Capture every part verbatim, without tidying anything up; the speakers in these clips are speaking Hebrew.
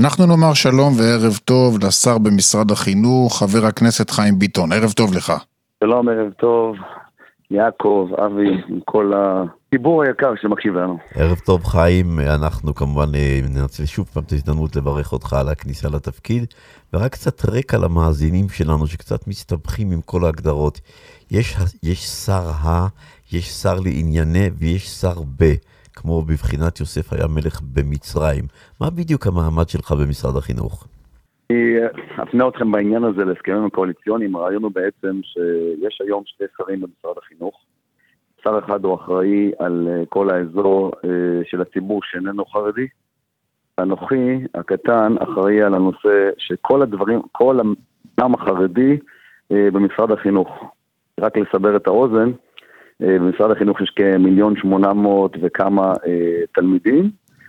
אנחנו נאמר שלום וערב טוב לשר במשרד החינוך, חבר הכנסת חיים ביטון. ערב טוב לך. שלום, ערב טוב, יעקב, אבי, עם כל הציבור היקר שמקשיב לנו. ערב טוב חיים, אנחנו כמובן ננצל שוב פעם את ההזדמנות לברך אותך על הכניסה לתפקיד, ורק קצת רקע למאזינים שלנו שקצת מסתבכים עם כל ההגדרות. יש, יש שר ה, יש שר לענייני ויש שר ב, כמו בבחינת יוסף היה מלך במצרים. מה בדיוק המעמד שלך במשרד החינוך? אני אפנה אתכם בעניין הזה להסכמים הקואליציוניים. הרעיון הוא בעצם שיש היום שתי שרים במשרד החינוך. שר אחד הוא אחראי על כל האזור של הציבור שאיננו חרדי. הנוכחי, הקטן, אחראי על הנושא שכל הדברים, כל העם החרדי במשרד החינוך. רק לסבר את האוזן, במשרד החינוך יש כמיליון שמונה מאות וכמה תלמידים,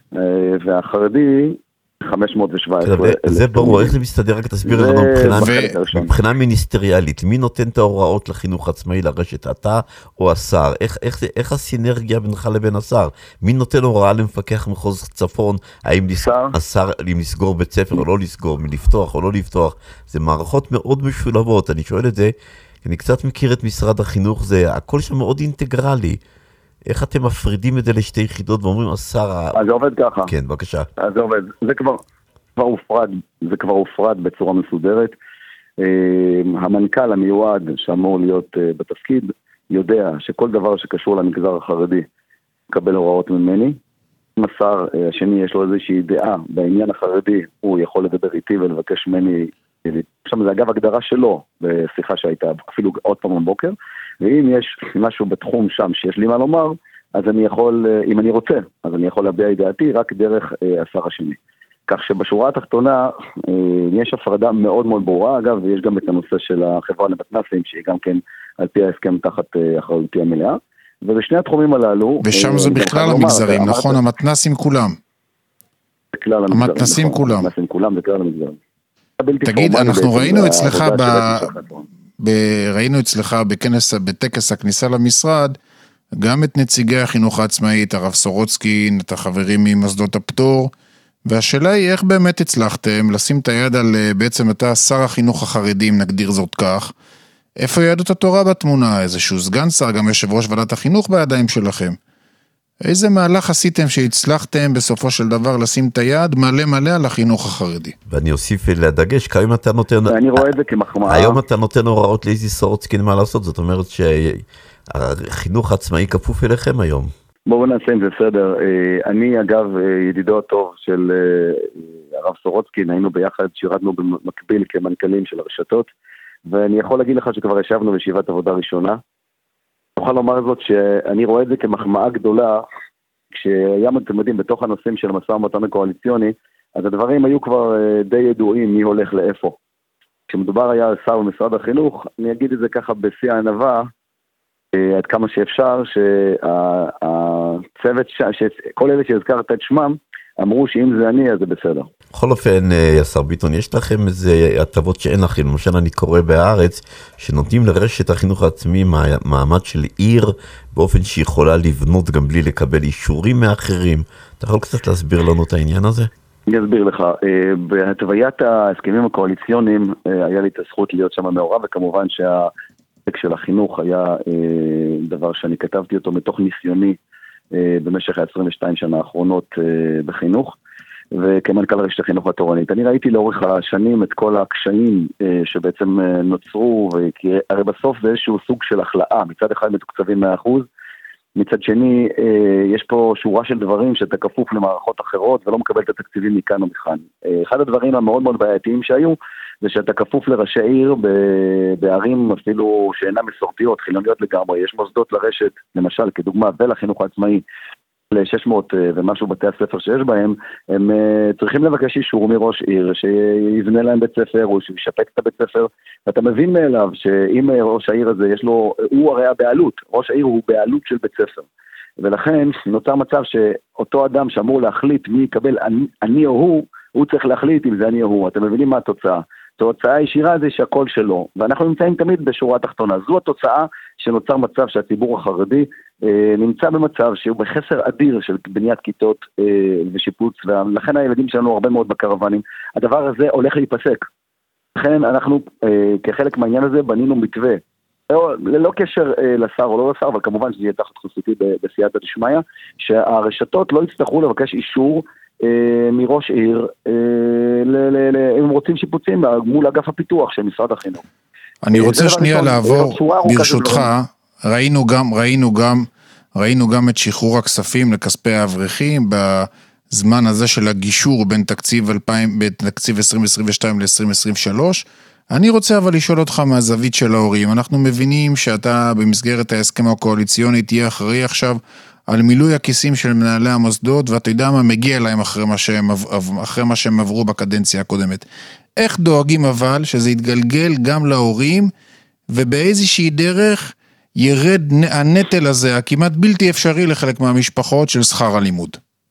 והחרדי חמש מאות ושבע עשרה. זה ברור, איך זה מסתדר? רק תסביר לנו מבחינה מיניסטריאלית, מי נותן את ההוראות לחינוך עצמאי לרשת, אתה או השר? איך הסינרגיה בינך לבין השר? מי נותן הוראה למפקח מחוז צפון, האם השר לסגור בית ספר או לא לסגור, מלפתוח או לא לפתוח? זה מערכות מאוד משולבות, אני שואל את זה, אני קצת מכיר את משרד החינוך, זה הכל שם מאוד אינטגרלי. איך אתם מפרידים את זה לשתי יחידות ואומרים השר... אז זה עובד ככה. כן, בבקשה. אז זה עובד. זה כבר, כבר הופרד, זה כבר הופרד בצורה מסודרת. המנכ"ל המיועד שאמור להיות בתפקיד יודע שכל דבר שקשור למגזר החרדי מקבל הוראות ממני. אם השר השני יש לו איזושהי דעה בעניין החרדי, הוא יכול לדבר איתי ולבקש ממני... שם זה אגב הגדרה שלו בשיחה שהייתה אפילו עוד פעם בבוקר, ואם יש משהו בתחום שם שיש לי מה לומר, אז אני יכול, אם אני רוצה, אז אני יכול להביע את דעתי רק דרך אה, השר השני. כך שבשורה התחתונה אה, יש הפרדה מאוד מאוד ברורה, אגב, ויש גם את הנושא של החברה למתנ"סים, שהיא גם כן על פי ההסכם תחת אה, אחריותי המלאה, ובשני התחומים הללו... ושם אה, זה בכלל המגזרים, לומר, נכון? אמרת... המתנ"סים כולם. בכלל המגזרים, המתנ"סים נכון, כולם. המתנ"סים כולם, בכלל המגזרים. תגיד, אנחנו ראינו אצלך ב... ב... ראינו אצלך בכנס, בטקס הכניסה למשרד, גם את נציגי החינוך העצמאי, את הרב סורוצקי, את החברים ממוסדות הפטור, והשאלה היא איך באמת הצלחתם לשים את היד על, בעצם אתה שר החינוך החרדי, אם נגדיר זאת כך, איפה יהדות התורה בתמונה? איזשהו סגן שר, גם יושב ראש ועדת החינוך בידיים שלכם. איזה מהלך עשיתם שהצלחתם בסופו של דבר לשים את היד מלא מלא על החינוך החרדי? ואני אוסיף לדגש, כיום אתה נותן... אני רואה את זה כמחמאה. היום אתה נותן הוראות לאיזי סורוצקין מה לעשות, זאת אומרת שהחינוך העצמאי כפוף אליכם היום. בואו נעשה עם זה סדר. אני אגב ידידו הטוב של הרב סורוצקין, היינו ביחד, שירתנו במקביל כמנכ"לים של הרשתות, ואני יכול להגיד לך שכבר ישבנו בישיבת עבודה ראשונה, אוכל לומר זאת שאני רואה את זה כמחמאה גדולה, כשהיה מתמדים בתוך הנושאים של המשא ומתן הקואליציוני, אז הדברים היו כבר די ידועים מי הולך לאיפה. כשמדובר היה על שר במשרד החינוך, אני אגיד את זה ככה בשיא הענווה, עד כמה שאפשר, שהצוות, כל אלה שהזכרת את שמם, אמרו שאם זה אני, אז זה בסדר. בכל אופן, השר ביטון, יש לכם איזה הטבות שאין לכם. למשל, אני קורא בארץ, שנותנים לרשת החינוך העצמי מעמד של עיר, באופן שיכולה לבנות גם בלי לקבל אישורים מאחרים. אתה יכול קצת להסביר לנו את העניין הזה? אני אסביר לך. בהתוויית ההסכמים הקואליציוניים, היה לי את הזכות להיות שם מעורב, וכמובן שהפרק של החינוך היה דבר שאני כתבתי אותו מתוך ניסיוני, במשך ה-עשרים ושתיים שנה האחרונות בחינוך, וכמנכ"ל רשת החינוך התורנית. אני ראיתי לאורך השנים את כל הקשיים שבעצם נוצרו, כי הרי בסוף זה איזשהו סוג של החלאה, מצד אחד מתוקצבים מאה אחוז, מצד שני יש פה שורה של דברים שאתה כפוף למערכות אחרות ולא מקבל את התקציבים מכאן או מכאן. אחד הדברים המאוד מאוד בעייתיים שהיו, זה שאתה כפוף לראשי עיר בערים אפילו שאינן מסורתיות, חילוניות לגמרי. יש מוסדות לרשת, למשל, כדוגמה, ולחינוך העצמאי, ל-שש מאות ומשהו בתי הספר שיש בהם, הם צריכים לבקש אישור מראש עיר, שיבנה להם בית ספר, או שישפק את הבית ספר, ואתה מבין מאליו שאם ראש העיר הזה יש לו, הוא הרי הבעלות, ראש העיר הוא בעלות של בית ספר. ולכן נוצר מצב שאותו אדם שאמור להחליט מי יקבל אני, אני או הוא, הוא צריך להחליט אם זה אני או הוא. אתם מבינים מה התוצאה? התוצאה הישירה זה שהכל שלו, ואנחנו נמצאים תמיד בשורה התחתונה. זו התוצאה שנוצר מצב שהציבור החרדי אה, נמצא במצב שהוא בחסר אדיר של בניית כיתות אה, ושיפוץ, ולכן הילדים שלנו הרבה מאוד בקרוונים. הדבר הזה הולך להיפסק. לכן אנחנו אה, כחלק מהעניין הזה בנינו מתווה, ללא קשר אה, לשר או לא לשר, אבל כמובן שזה יהיה תחת חסותי בסייעתא דשמיא, שהרשתות לא יצטרכו לבקש אישור אה, מראש עיר, אה, ל- ל- ל- הם רוצים שיפוצים מול אגף הפיתוח של משרד החינוך. אני רוצה שנייה לעבור, ברשותך, ראינו גם, ראינו גם, ראינו גם את שחרור הכספים לכספי האברכים, בזמן הזה של הגישור בין תקציב אלפיים, בין תקציב עשרים עשרים ושתיים ל-עשרים עשרים ושלוש, אני רוצה אבל לשאול אותך מהזווית של ההורים, אנחנו מבינים שאתה במסגרת ההסכם הקואליציוני תהיה אחראי עכשיו על מילוי הכיסים של מנהלי המוסדות, ואתה יודע מה מגיע להם אחרי מה שהם, אחרי מה שהם עברו בקדנציה הקודמת. איך דואגים אבל שזה יתגלגל גם להורים, ובאיזושהי דרך ירד הנטל הזה, הכמעט בלתי אפשרי לחלק מהמשפחות של שכר הלימוד?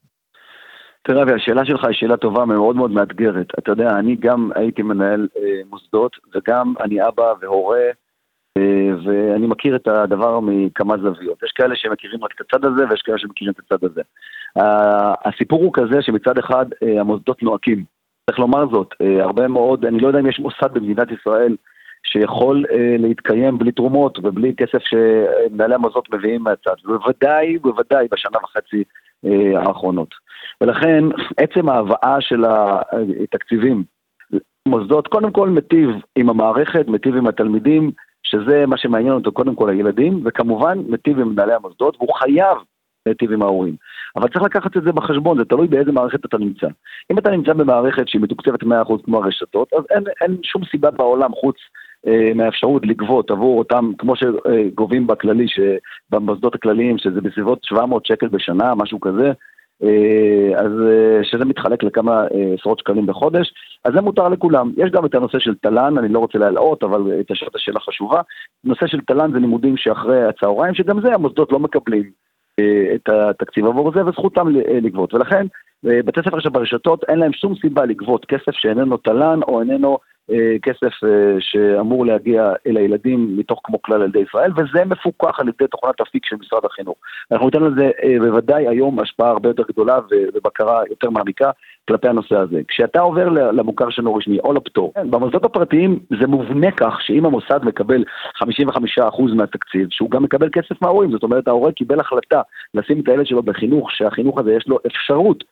תראה, השאלה שלך היא שאלה טובה, מאוד מאוד מאתגרת. אתה יודע, אני גם הייתי מנהל אה, מוסדות, וגם אני אבא והורה, אה, ואני מכיר את הדבר מכמה זוויות. יש כאלה שמכירים רק את הצד הזה, ויש כאלה שמכירים את הצד הזה. אה, הסיפור הוא כזה שמצד אחד אה, המוסדות נועקים. צריך לומר זאת, אה, הרבה מאוד, אני לא יודע אם יש מוסד במדינת ישראל, שיכול אה, להתקיים בלי תרומות ובלי כסף שמנהלי המוסדות מביאים מהצד. ובוודאי, בוודאי בשנה וחצי אה, האחרונות. ולכן עצם ההבאה של התקציבים מוסדות קודם כל מטיב עם המערכת, מטיב עם התלמידים, שזה מה שמעניין אותו קודם כל הילדים, וכמובן מטיב עם מנהלי המוסדות, והוא חייב מטיב עם ההורים. אבל צריך לקחת את זה בחשבון, זה תלוי באיזה מערכת אתה נמצא. אם אתה נמצא במערכת שהיא מתוקצבת מאה אחוז כמו הרשתות, אז אין, אין שום סיבה בעולם חוץ אה, מהאפשרות לגבות עבור אותם, כמו שגובים בכללי, במוסדות הכלליים, שזה בסביבות שבע מאות שקל בשנה, משהו כזה, אז שזה מתחלק לכמה עשרות שקלים בחודש, אז זה מותר לכולם. יש גם את הנושא של תל"ן, אני לא רוצה להלאות, אבל את השאלה חשובה. נושא של תל"ן זה לימודים שאחרי הצהריים, שגם זה המוסדות לא מקבלים את התקציב עבור זה, וזכותם לגבות. ולכן, בתי ספר שברשתות אין להם שום סיבה לגבות כסף שאיננו תל"ן, או איננו כסף שאמור להגיע אל הילדים מתוך כמו כלל ילדי ישראל, וזה מפוקח על ידי תוכנת אפיק של משרד החינוך. אנחנו ניתן לזה בוודאי היום השפעה הרבה יותר גדולה ובקרה יותר מעמיקה כלפי הנושא הזה. כשאתה עובר למוכר שאינו רשמי או לפטור, במוסדות הפרטיים זה מובנה כך שאם המוסד מקבל חמישים וחמישה אחוז מהתקציב, שהוא גם מקבל כסף מההורים, זאת אומרת ההורה קיבל החלטה לשים את הילד שלו בחינוך, שהחינוך הזה יש לו אפשרות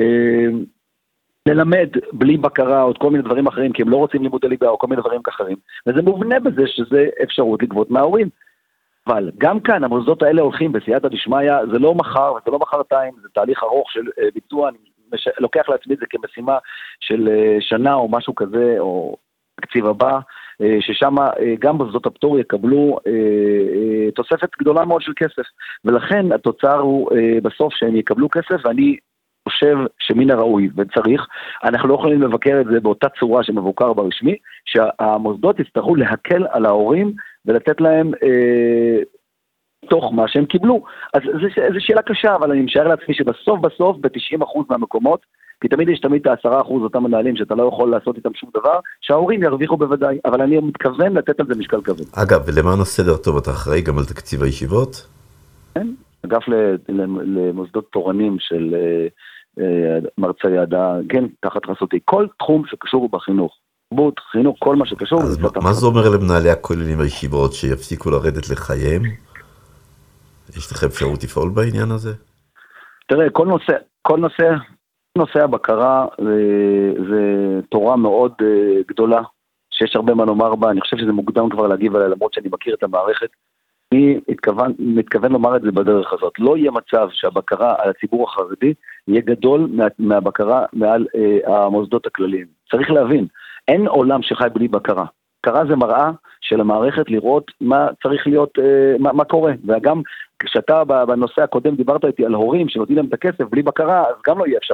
ללמד בלי בקרה או כל מיני דברים אחרים, כי הם לא רוצים לימודי ליבה או כל מיני דברים אחרים, וזה מובנה בזה שזה אפשרות לגבות מההורים. אבל גם כאן המוסדות האלה הולכים בסייעתא דשמיא, זה לא מחר וזה לא מחרתיים, זה תהליך ארוך של ביצוע, אני מש... לוקח לעצמי את זה כמשימה של שנה או משהו כזה, או תקציב הבא, ששם גם מוסדות הפטור יקבלו תוספת גדולה מאוד של כסף, ולכן התוצר הוא בסוף שהם יקבלו כסף, ואני חושב שמן הראוי וצריך, אנחנו לא יכולים לבקר את זה באותה צורה שמבוקר ברשמי, שהמוסדות יצטרכו להקל על ההורים ולתת להם אה, תוך מה שהם קיבלו. אז זו שאלה קשה, אבל אני משער לעצמי שבסוף בסוף ב-תשעים אחוז מהמקומות, כי תמיד יש תמיד את ה-עשרה אחוז אותם מנהלים שאתה לא יכול לעשות איתם שום דבר, שההורים ירוויחו בוודאי, אבל אני מתכוון לתת על זה משקל כבד. אגב, ולמען הסדר טוב, אתה אחראי גם על תקציב הישיבות? כן, אגף למוסדות תורנים של מרצי ידע, כן, תחת חסותי, כל תחום שקשור בחינוך, תרבות, חינוך, כל מה שקשור. אז מה זה אומר למנהלי הכוללים הישיבות שיפסיקו לרדת לחייהם? יש לכם אפשרות לפעול בעניין הזה? תראה, כל נושא, כל נושא, נושא הבקרה זה תורה מאוד גדולה, שיש הרבה מה לומר בה, אני חושב שזה מוקדם כבר להגיב עליה, למרות שאני מכיר את המערכת, אני מתכוון, מתכוון לומר את זה בדרך הזאת. לא יהיה מצב שהבקרה על הציבור החרדי יהיה גדול מה, מהבקרה מעל אה, המוסדות הכלליים. צריך להבין, אין עולם שחי בלי בקרה. בקרה זה מראה של המערכת לראות מה צריך להיות, אה, מה, מה קורה. וגם כשאתה בנושא הקודם דיברת איתי על הורים שנותנים להם את הכסף בלי בקרה, אז גם לא יהיה אפשר לעשות.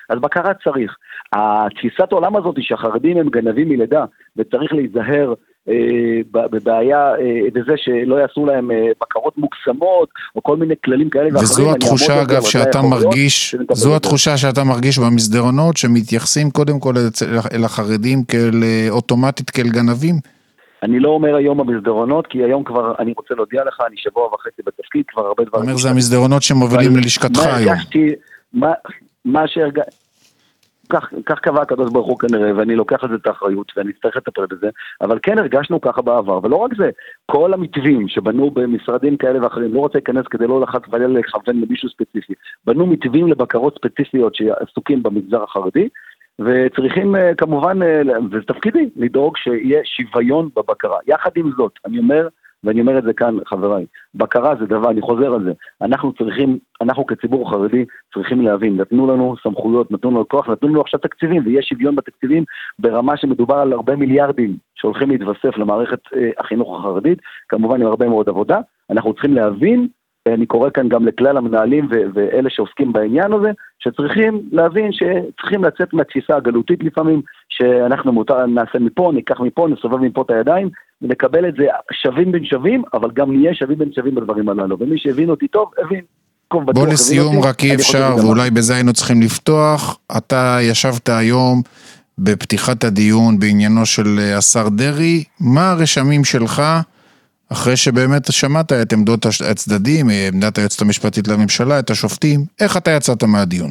אז בקרה צריך. התפיסת העולם הזאת היא שהחרדים הם גנבים מלידה, וצריך להיזהר בבעיה בזה שלא יעשו להם בקרות מוקסמות, או כל מיני כללים כאלה ואחרים. וזו התחושה אגב שאתה מרגיש, זו התחושה שאתה מרגיש במסדרונות, שמתייחסים קודם כל אל החרדים כאל אוטומטית כאל גנבים? אני לא אומר היום המסדרונות, כי היום כבר, אני רוצה להודיע לך, אני שבוע וחצי בתפקיד, כבר הרבה דברים. אומר, זה המסדרונות שמובילים ללשכתך היום. מה, מה שהרגע... כך, כך קבע הקדוש ברוך הוא כנראה, ואני לוקח את זה את האחריות, ואני צריך לטפל בזה, אבל כן הרגשנו ככה בעבר, ולא רק זה, כל המתווים שבנו במשרדים כאלה ואחרים, לא רוצה להיכנס כדי לא לחץ ולא לכוון למישהו ספציפי, בנו מתווים לבקרות ספציפיות שעסוקים במגזר החרדי, וצריכים כמובן, וזה תפקידי, לדאוג שיהיה שוויון בבקרה. יחד עם זאת, אני אומר, ואני אומר את זה כאן, חבריי, בקרה זה דבר, אני חוזר על זה, אנחנו צריכים, אנחנו כציבור חרדי צריכים להבין, נתנו לנו סמכויות, נתנו לנו כוח, נתנו לנו עכשיו תקציבים, ויש שוויון בתקציבים ברמה שמדובר על הרבה מיליארדים שהולכים להתווסף למערכת אה, החינוך החרדית, כמובן עם הרבה מאוד עבודה, אנחנו צריכים להבין, אני קורא כאן גם לכלל המנהלים ו- ואלה שעוסקים בעניין הזה, שצריכים להבין שצריכים לצאת מהתפיסה הגלותית לפעמים, שאנחנו מותר, נעשה מפה, ניקח מפה, נסובב מפה את הידיים, ונקבל את זה שווים בין שווים, אבל גם נהיה שווים בין שווים בדברים הללו, ומי שהבין אותי טוב, הבין. בוא לסיום, רק אי אפשר, ואולי בזה היינו צריכים לפתוח, אתה ישבת היום בפתיחת הדיון בעניינו של השר דרי, מה הרשמים שלך, אחרי שבאמת שמעת את עמדות הצדדים, עמדת היועצת המשפטית לממשלה, את השופטים, איך אתה יצאת מהדיון?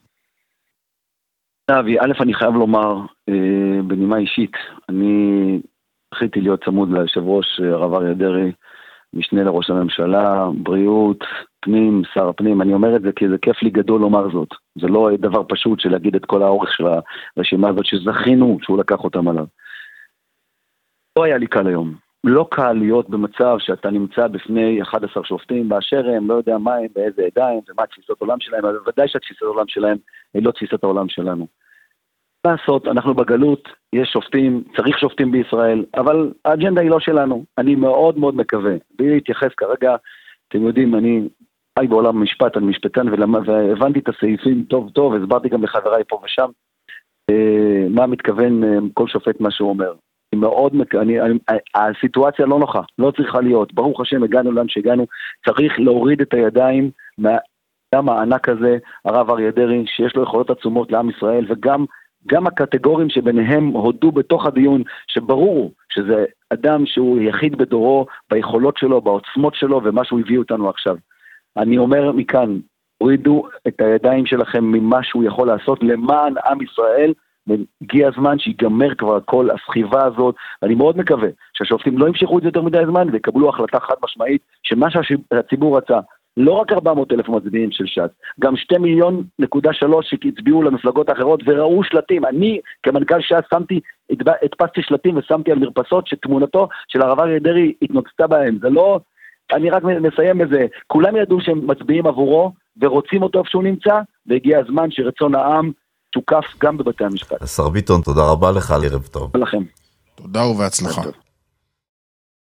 אבי, א', אני חייב לומר, בנימה אישית, אני זכיתי להיות צמוד ליושב ראש הרב אריה דרעי, משנה לראש הממשלה, בריאות, פנים, שר הפנים, אני אומר את זה כי זה כיף לי גדול לומר זאת, זה לא דבר פשוט של להגיד את כל האורך של הרשימה הזאת, שזכינו שהוא לקח אותם עליו. לא היה לי קל היום. לא קל להיות במצב שאתה נמצא בפני אחד עשר שופטים באשר הם, לא יודע מה הם, באיזה ידיים, ומה תפיסות עולם שלהם, אבל ודאי שהתפיסות העולם שלהם היא לא תפיסת העולם שלנו. לעשות, אנחנו בגלות, יש שופטים, צריך שופטים בישראל, אבל האג'נדה היא לא שלנו. אני מאוד מאוד מקווה, בלי להתייחס כרגע, אתם יודעים, אני חי בעולם המשפט, אני משפטן, והבנתי את הסעיפים טוב טוב, הסברתי גם לחבריי פה ושם, מה מתכוון כל שופט מה שהוא אומר. מאוד, אני, אני, הסיטואציה לא נוחה, לא צריכה להיות, ברוך השם הגענו לאן שהגענו, צריך להוריד את הידיים מהאדם הענק הזה, הרב אריה דרעי, שיש לו יכולות עצומות לעם ישראל, וגם גם הקטגורים שביניהם הודו בתוך הדיון, שברור שזה אדם שהוא יחיד בדורו, ביכולות שלו, בעוצמות שלו, ומה שהוא הביא אותנו עכשיו. אני אומר מכאן, הורידו את הידיים שלכם ממה שהוא יכול לעשות למען עם ישראל, והגיע הזמן שיגמר כבר כל הסחיבה הזאת, ואני מאוד מקווה שהשופטים לא ימשכו את זה יותר מדי זמן, ויקבלו החלטה חד משמעית, שמה שהציבור רצה, לא רק ארבע מאות אלף מצביעים של ש"ס, גם שתי מיליון נקודה שלוש שהצביעו למפלגות האחרות, וראו שלטים, אני כמנכ"ל ש"ס שמתי, הדפסתי שלטים ושמתי על מרפסות, שתמונתו של הרב אריה דרעי התנוצתה בהם, זה לא, אני רק מסיים בזה, כולם ידעו שהם מצביעים עבורו, ורוצים אותו איפה שהוא נמצא, והגיע הזמן שרצון העם, תוקף גם בבתי המשפט. השר ביטון, תודה רבה לך, ערב טוב. ולכם. תודה ובהצלחה.